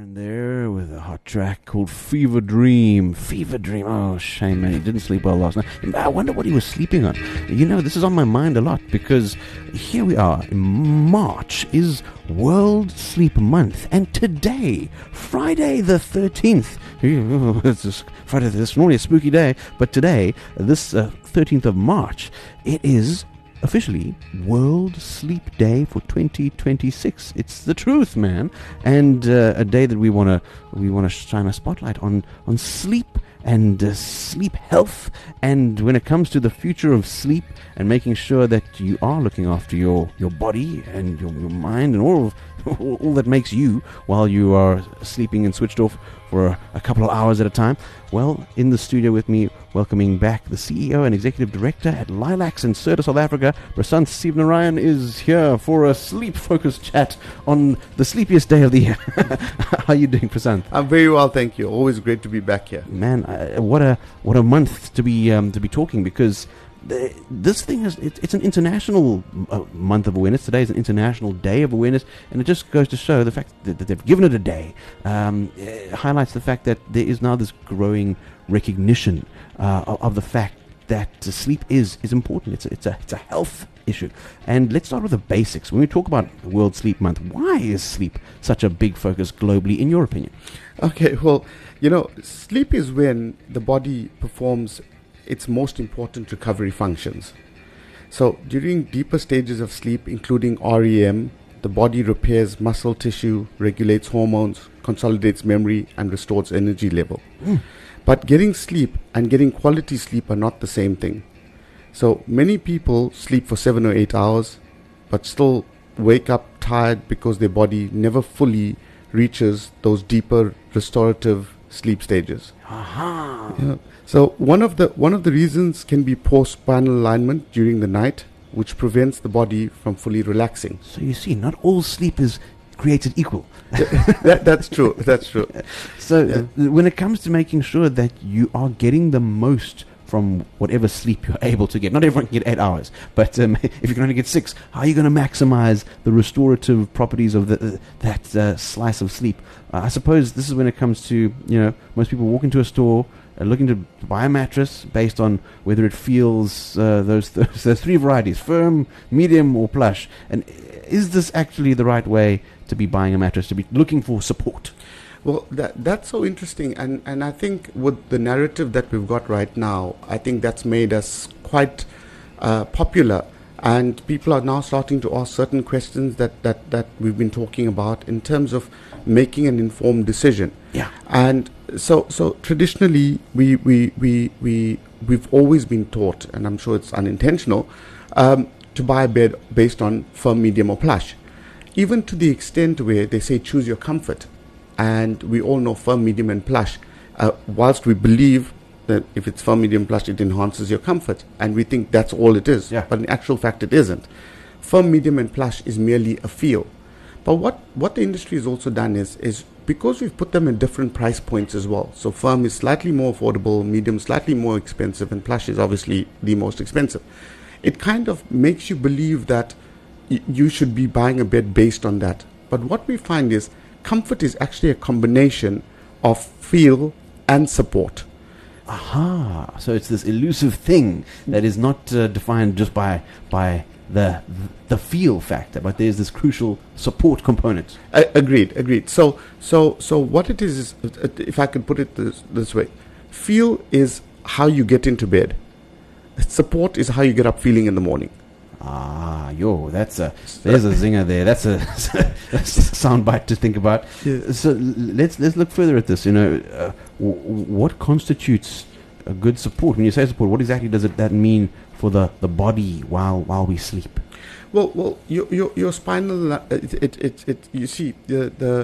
There with a hot track called Fever Dream. Fever Dream. Oh, shame, man. He didn't sleep well last night. I wonder what he was sleeping on. You know, this is on my mind a lot because here we are. March is World Sleep Month. And today, Friday the 13th, it's just Friday, this is normally a spooky day, but today, this 13th of March, it is officially World Sleep Day for 2026. It's the truth, man, and a day that we want to shine a spotlight on sleep and sleep health. And when it comes to the future of sleep and making sure that you are looking after your body and your mind and all that makes you while you are sleeping and switched off for a couple of hours at a time. Well, in the studio with me, welcoming back the CEO and Executive Director at Lilacs in Serta, South Africa, Prasanth Sivanarayan is here for a sleep-focused chat on the sleepiest day of the year. How are you doing, Prasanth? I'm very well, thank you. Always great to be back here. Man, what a month to be talking, because this thing it's an international month of awareness. Today is an international day of awareness, and it just goes to show the fact that they've given it a day. It highlights the fact that there is now this growing recognition of the fact that sleep is important. It's a health issue. And let's start with the basics. When we talk about World Sleep Month, why is sleep such a big focus globally, in your opinion? Okay, well, sleep is when the body performs its most important recovery functions. So during deeper stages of sleep, including REM, the body repairs muscle tissue, regulates hormones, consolidates memory, and restores energy level. But getting sleep and getting quality sleep are not the same thing. So many people sleep for 7 or 8 hours, but still wake up tired because their body never fully reaches those deeper restorative sleep stages. Yeah. So one of the reasons can be poor spinal alignment during the night, which prevents the body from fully relaxing. So you see, not all sleep is created equal. That's true. That's true. So when it comes to making sure that you are getting the most from whatever sleep you're able to get, not everyone can get 8 hours, but if you can only get 6, how are you going to maximize the restorative properties of that slice of sleep? I suppose this is when it comes to, most people walk into a store looking to buy a mattress based on whether it feels those 3 varieties: firm, medium, or plush. And is this actually the right way to be buying a mattress, to be looking for support? Well, that's so interesting, and I think with the narrative that we've got right now, I think that's made us quite popular, and people are now starting to ask certain questions that we've been talking about in terms of making an informed decision. Yeah. And so traditionally we've always been taught, and I'm sure it's unintentional, to buy a bed based on firm, medium, or plush, even to the extent where they say choose your comfort. And we all know firm, medium, and plush. Whilst we believe that if it's firm, medium, plush, it enhances your comfort, and we think that's all it is. Yeah. But in actual fact, it isn't. Firm, medium, and plush is merely a feel. But what the industry has also done is because we've put them in different price points as well. So firm is slightly more affordable, medium slightly more expensive, and plush is obviously the most expensive. It kind of makes you believe that you should be buying a bed based on that. But what we find is comfort is actually a combination of feel and support. Aha! So it's this elusive thing that is not defined just by the feel factor, but there's this crucial support component. Agreed. So what it is, if I could put it this way, feel is how you get into bed. Support is how you get up feeling in the morning. There's a zinger there. That's a soundbite to think about. Yeah. So let's look further at this. What constitutes a good support? When you say support, what exactly does that mean for the body while we sleep? Well, your spinal. You see the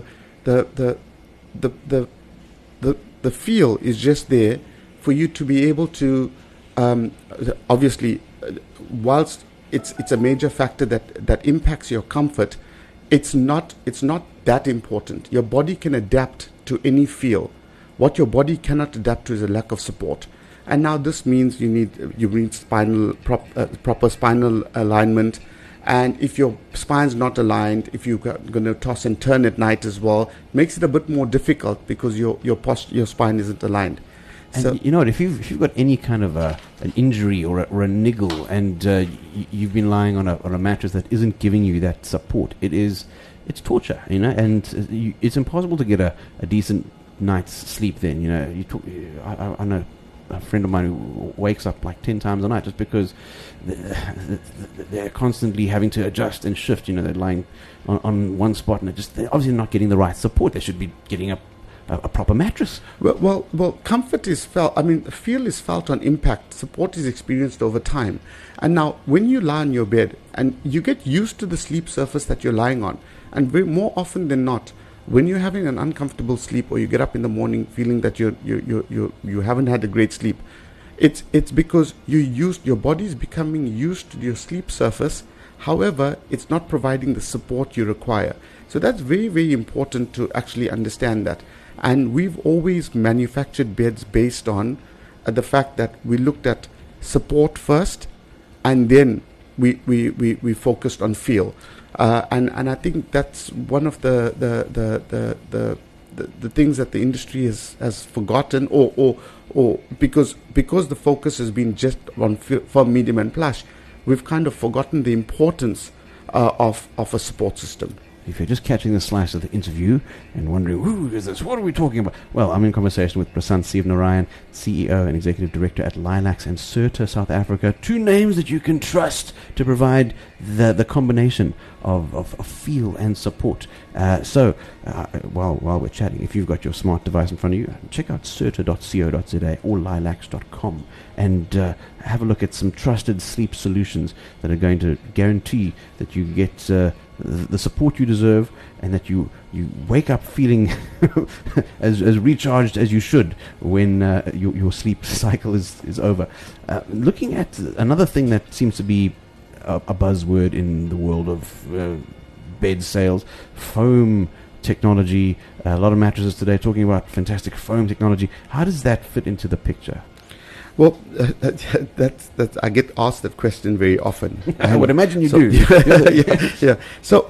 feel is just there for you to be able to. Obviously, whilst it's a major factor that impacts your comfort, it's not that important. Your body can adapt to any feel. What your body cannot adapt to is a lack of support. And now this means you need proper spinal alignment, And if your spine's not aligned, if you're going to toss and turn at night as well, makes it a bit more difficult because your spine isn't aligned. And So you know what? If you've got any kind of an injury or a niggle, and you've been lying on a mattress that isn't giving you that support, it's torture, you know. And it's impossible to get a decent night's sleep. Then I know a friend of mine who wakes up like 10 times a night just because they're constantly having to adjust and shift. You know, they're lying on one spot and they're obviously not getting the right support. They should be getting a proper mattress. Well, comfort is felt. I mean, feel is felt on impact. Support is experienced over time. And now, when you lie on your bed and you get used to the sleep surface that you're lying on, and more often than not, when you're having an uncomfortable sleep or you get up in the morning feeling that you haven't had a great sleep, it's because your body is becoming used to your sleep surface. However, it's not providing the support you require. So that's very, very important to actually understand that. And we've always manufactured beds based on the fact that we looked at support first, and then we focused on feel. And I think that's one of the things that the industry has forgotten, or because the focus has been just on firm, medium, and plush, we've kind of forgotten the importance of a support system. If you're just catching the slice of the interview and wondering, who is this? What are we talking about? Well, I'm in conversation with Prasant Sivanarayan, CEO and Executive Director at Lilacs and Certa South Africa. Two names that you can trust to provide the combination of feel and support. So while we're chatting, if you've got your smart device in front of you, check out certa.co.za or lilacs.com and have a look at some trusted sleep solutions that are going to guarantee that you get the support you deserve, and that you wake up feeling as recharged as you should when your sleep cycle is over. Looking at another thing that seems to be a buzzword in the world of bed sales, foam technology. A lot of mattresses today talking about fantastic foam technology. How does that fit into the picture? Well, that's I get asked that question very often. I would imagine you do. Yeah. So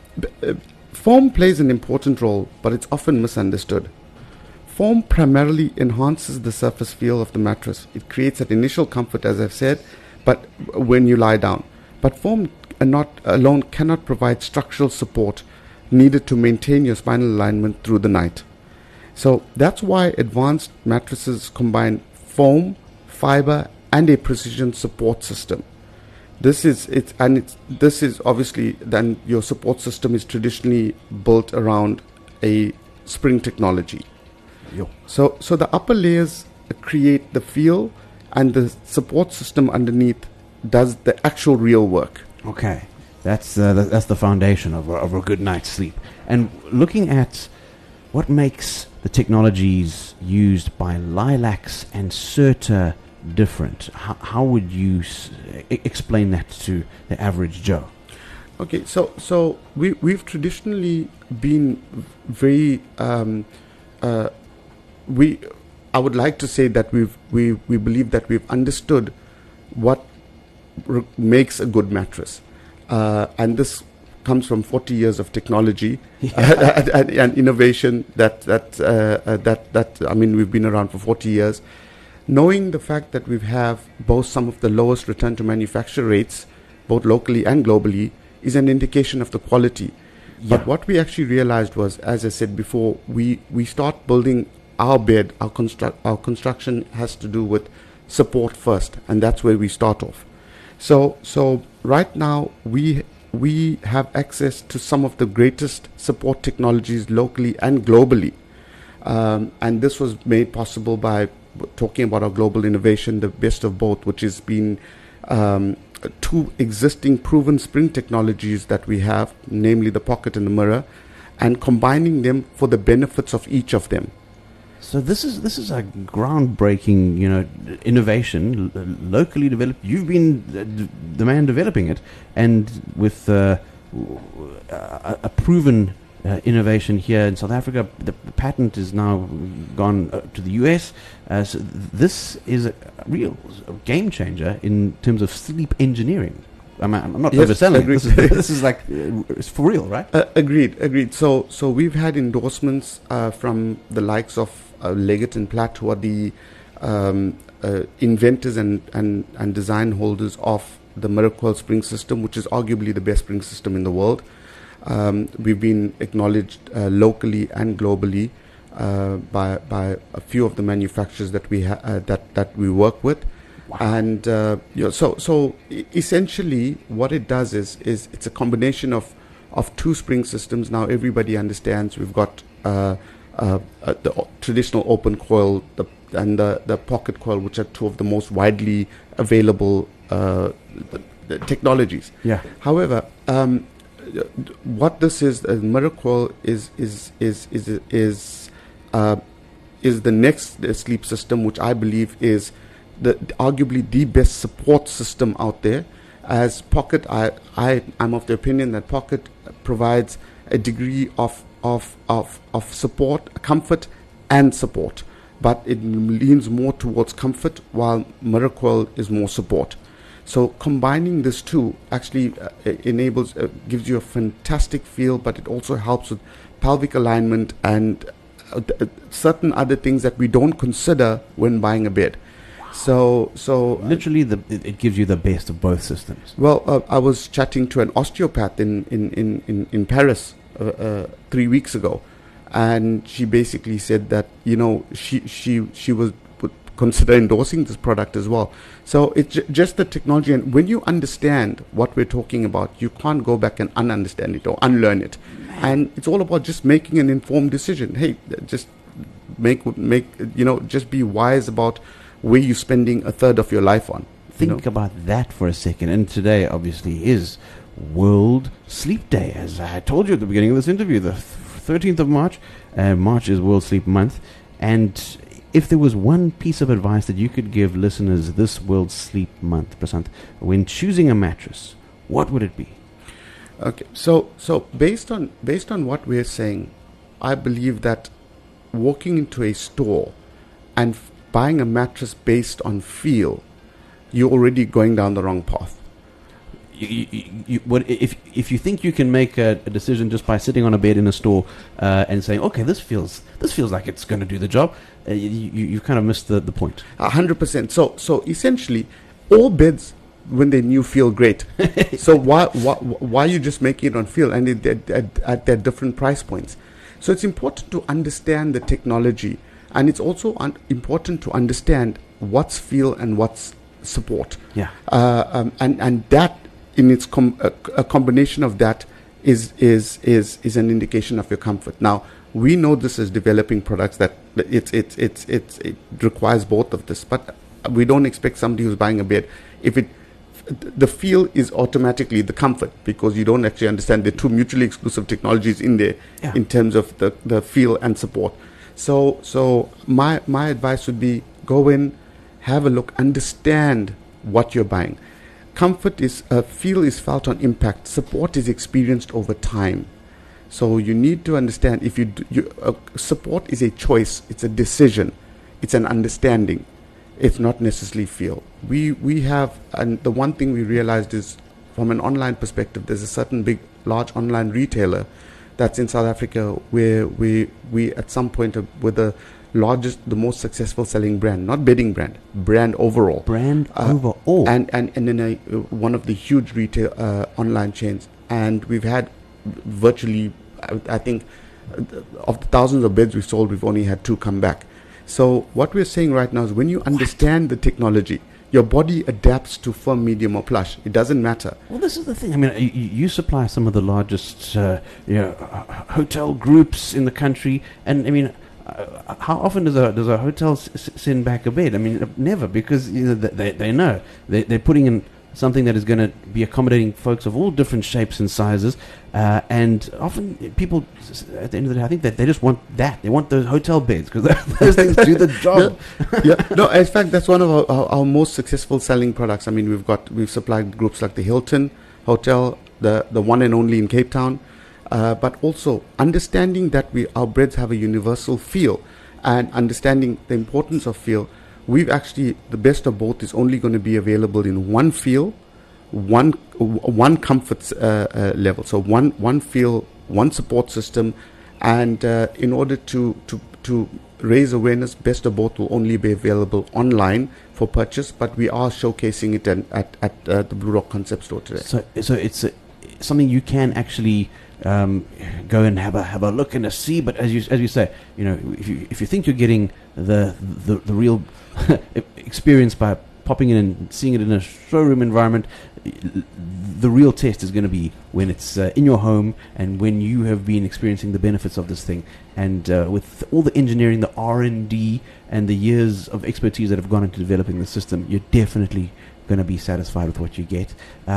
foam plays an important role, but it's often misunderstood. Foam primarily enhances the surface feel of the mattress. It creates that initial comfort, as I've said, but when you lie down. But foam alone cannot provide structural support needed to maintain your spinal alignment through the night. So that's why advanced mattresses combine foam, fiber, and a precision support system. This is obviously, then your support system is traditionally built around a spring technology. Yo. So the upper layers create the feel, and the support system underneath does the actual real work. Okay, that's the foundation of a good night's sleep. And looking at what makes the technologies used by Lilacs and Certa different, how would you explain that to the average Joe? Okay, so we've traditionally been very I would like to say that we believe that we've understood what makes a good mattress, and this comes from 40 years of technology and innovation. That I mean, we've been around for 40 years. Knowing the fact that we have both some of the lowest return to manufacture rates, both locally and globally, is an indication of the quality. Yeah. But what we actually realized was, as I said before, we start building our bed. Our construction has to do with support first, and that's where we start off. So right now we have access to some of the greatest support technologies locally and globally, and this was made possible by talking about our global innovation, the best of both, which has been two existing proven spring technologies that we have, namely the Pocket and the Mirror, and combining them for the benefits of each of them. So this is a groundbreaking, innovation, locally developed. You've been the man developing it, and with a proven innovation here in South Africa. The patent is now gone to the US. So this is a real game changer in terms of sleep engineering. I'm not Yes, overselling agreed. it. This is like, it's for real, right? Agreed. So we've had endorsements from the likes of Leggett and Platt, who are the inventors and design holders of the Miracoil spring system, which is arguably the best spring system in the world. We've been acknowledged locally and globally by a few of the manufacturers that that we work with. Wow. And so essentially what it does is it's a combination of two spring systems. Now everybody understands we've got the traditional open coil and the pocket coil, which are two of the most widely available the technologies. Yeah. However, what this is, Miracoil is the next sleep system, which I believe is arguably the best support system out there. As Pocket, I'm of the opinion that Pocket provides a degree of support, comfort, and support, but it leans more towards comfort, while Miracoil is more support. So combining this two actually gives you a fantastic feel, but it also helps with pelvic alignment and certain other things that we don't consider when buying a bed. So literally, it gives you the best of both systems. Well, I was chatting to an osteopath in Paris 3 weeks ago, and she basically said that she would consider endorsing this product as well. So it's just the technology, and when you understand what we're talking about, you can't go back and ununderstand it or unlearn it. And it's all about just making an informed decision. Hey, just just be wise about where you're spending a third of your life on. Think about that for a second. And today, obviously, is World Sleep Day. As I told you at the beginning of this interview, the 13th of March. March is World Sleep Month. And if there was one piece of advice that you could give listeners this World Sleep Month, Prasant, when choosing a mattress, what would it be? Okay, so based on what we're saying, I believe that walking into a store and buying a mattress based on feel, you're already going down the wrong path. If you think you can make a decision just by sitting on a bed in a store and saying, okay, this feels like it's going to do the job, you kind of missed the point. 100%. So essentially, all beds when they're new feel great. So why are you just making it on feel and at their different price points? So it's important to understand the technology, and it's also important to understand what's feel and what's support. Yeah. And that in its a combination of that is an indication of your comfort. Now we know this is developing products that it requires both of this, but we don't expect somebody who's buying a bed, the feel is automatically the comfort, because you don't actually understand the two mutually exclusive technologies in there. Yeah. In terms of the feel and support. So my advice would be, go in, have a look, understand what you're buying. Comfort is feel is felt on impact. Support is experienced over time. So you need to understand, if support is a choice, it's a decision, it's an understanding. It's not necessarily feel. We have, and the one thing we realized is, from an online perspective, there's a certain large online retailer that's in South Africa where we at some point were the most successful selling brand, not bedding brand overall. Brand overall. And in one of the huge retail online chains. And we've had virtually, I think, of the thousands of beds we sold, we've only had 2 come back. So what we're saying right now is, when you understand the technology, your body adapts to firm, medium, or plush. It doesn't matter. Well, this is the thing. I mean, you supply some of the largest hotel groups in the country, and I mean, how often does a hotel send back a bed? I mean, never, because they know they're putting in something that is going to be accommodating folks of all different shapes and sizes, and often people, at the end of the day, I think that they just want that. They want those hotel beds, because those things do the job. Yeah. No, in fact, that's one of our most successful selling products. I mean, we've supplied groups like the Hilton Hotel, the one and only in Cape Town, but also understanding that our beds have a universal feel, and understanding the importance of feel. We've actually, the best of both is only going to be available in one feel, one one comfort level. So one feel, one support system, and in order to raise awareness, Best of Both will only be available online for purchase, but we are showcasing it at the Blue Rock Concept Store today. So it's something you can actually go and have a look and a see. But as you say, if you think you're getting the real experience by popping in and seeing it in a showroom environment, the real test is going to be when it's in your home and when you have been experiencing the benefits of this thing. And with all the engineering, the R&D, and the years of expertise that have gone into developing the system, you're definitely going to be satisfied with what you get.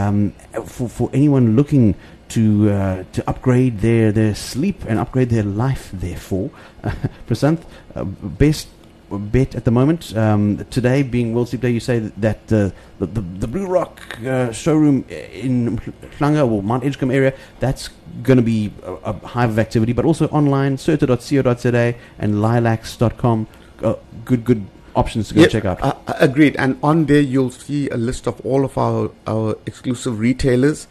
For anyone looking to upgrade their sleep and upgrade their life, therefore, Prasanth, best bet at the moment, today being World Sleep Day, you say that the Blue Rock showroom in Hlanga or Mount Edgecombe area, that's going to be a hive of activity, but also online, certa.co.za and lilacs.com, good options to go check out. Agreed. And on there you'll see a list of all of our exclusive retailers,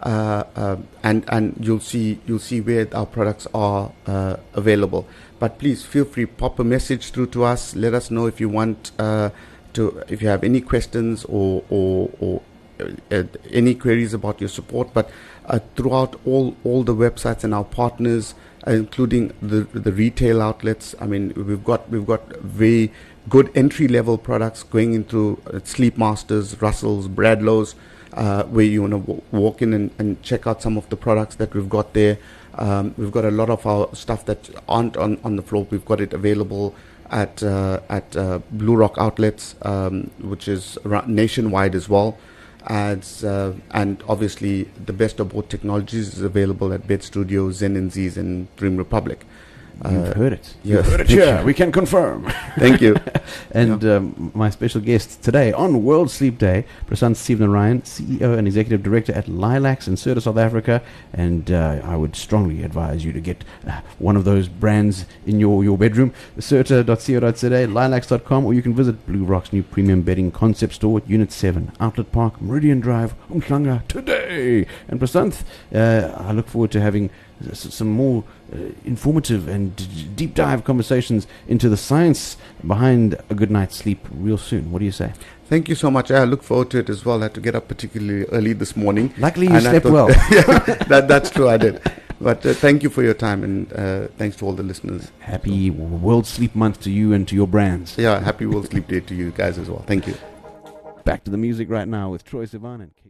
and you'll see where our products are available. But please feel free, pop a message through to us. Let us know if you want if you have any questions or any queries about your support. But throughout all the websites and our partners, including the retail outlets, I mean, we've got very good entry level products going into Sleep Masters, Russells, Bradlow's, where you want to walk in and check out some of the products that we've got there. We've got a lot of our stuff that aren't on the floor. We've got it available at Blue Rock outlets, which is nationwide as well. And obviously the Best of Both technologies is available at Bed Studio, Zen and Z's, and Dream Republic. You've heard it. Yes. You've heard it here. We can confirm. Thank you. And my special guest today on World Sleep Day, Prasanth Sivanarayan, CEO and Executive Director at Lilacs in Certa, South Africa. And I would strongly advise you to get one of those brands in your bedroom, certa.co.za, lilacs.com, or you can visit Blue Rock's new premium bedding concept store at Unit 7, Outlet Park, Meridian Drive, Umhlanga today. And Prasanth, I look forward to having some more informative and deep dive conversations into the science behind a good night's sleep real soon. What do you say? Thank you so much. I look forward to it as well. I had to get up particularly early this morning. Luckily you slept well. Yeah, that's true, I did. But thank you for your time, and thanks to all the listeners. Happy World Sleep Month to you and to your brands. Yeah, happy World Sleep Day to you guys as well. Thank you. Back to the music right now with Troye Sivan and Kate.